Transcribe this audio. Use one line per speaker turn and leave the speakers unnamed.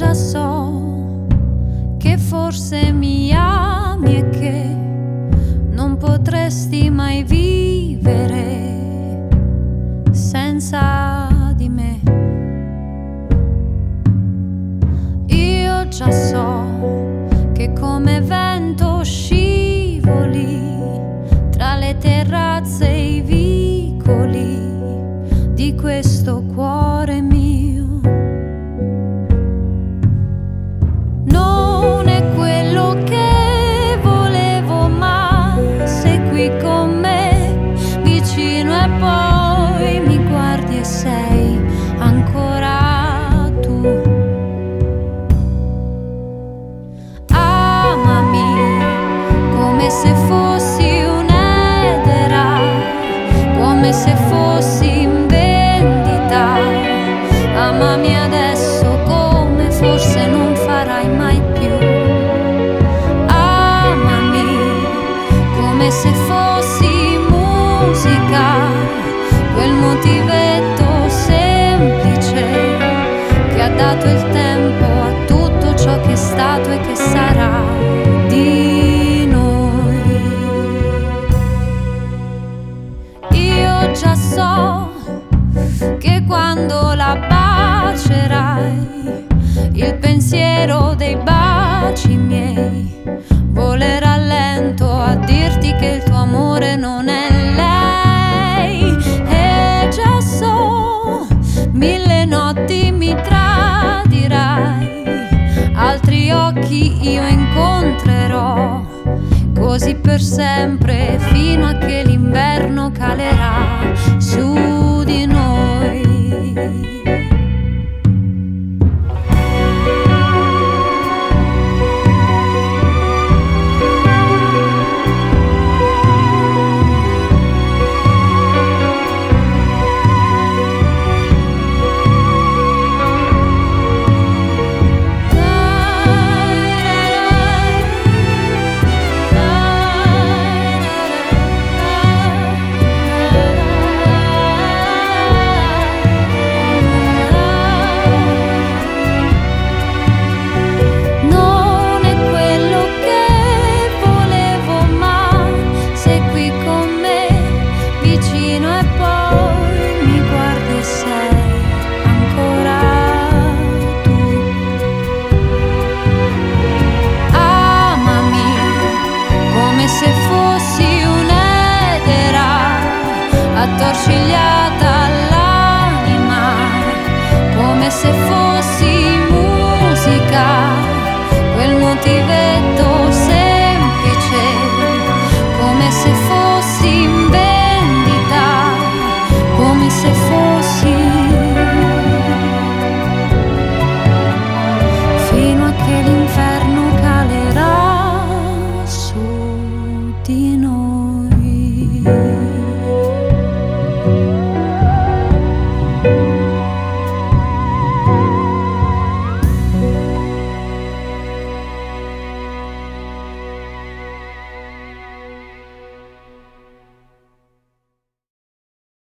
già so che forse mi ami e che non potresti mai vivere senza di me. Io già so che come vento scivoli tra le terrazze e i vicoli di questo cuore mio. Non è quello che volevo, ma sei qui con me, vicino, e poi mi guardi e sei ancora tu. Amami come se fossi un'edera, come se fossi in vendita. Amami adesso come forse non farai mai più. Amami come se fossi musica, quel motivetto semplice che ha dato il tempo a tutto ciò che è stato e che sarà di noi. Io già so che quando la bacerai, il pensiero dei baci miei volerà lento a dirti che il tuo amore non è lei. E già so, 1000 notti mi tradirai, altri occhi io incontrerò, così per sempre, fino a che l'inverno calerà su